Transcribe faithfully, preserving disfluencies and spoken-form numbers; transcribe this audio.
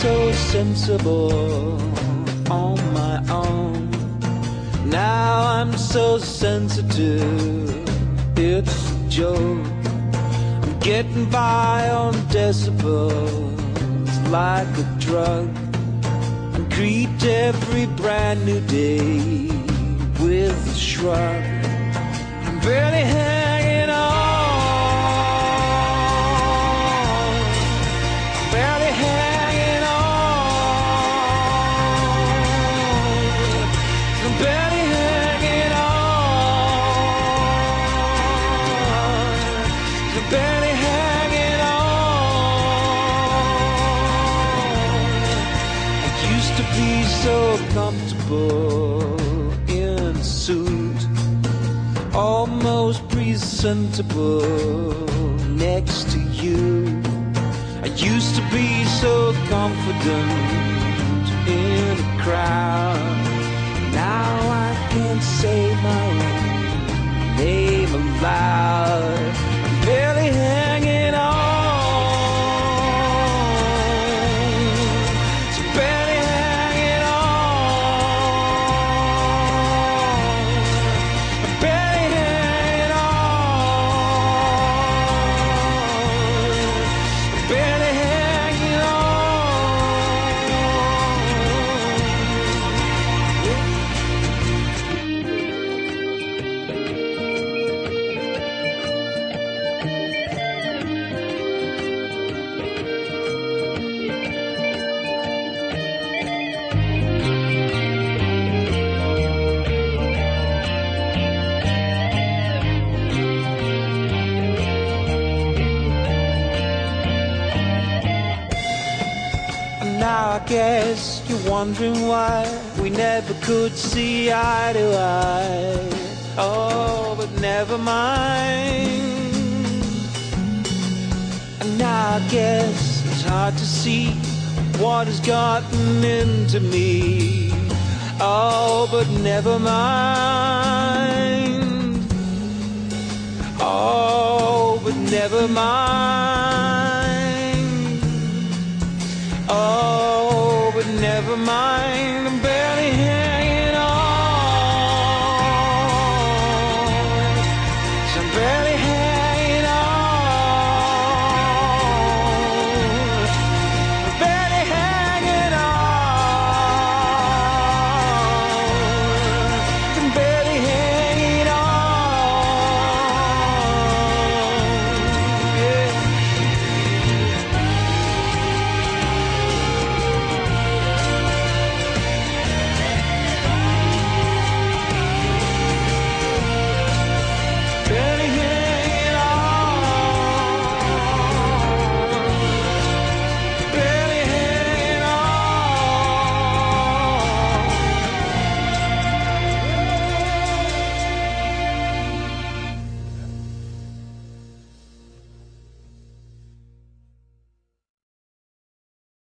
so sensible on my own. Now I'm so sensitive, it's a joke. I'm getting by on decibels like a drug. I greet every brand new day with a shrug. I'm barely hanging on. I'm barely hanging on. I'm barely hanging on. I'm barely hanging on. I used to be so comfortable in a suit, almost presentable next to you. I used to be so confident in a crowd. Now I can't say my own name aloud. I'm barely hanging on. So barely hanging on. I'm barely hanging on. I'm barely hanging on. Now I guess you're wondering why we never could see eye to eye. Oh, but never mind. And now I guess it's hard to see what has gotten into me. Oh, but never mind. Oh, but never mind.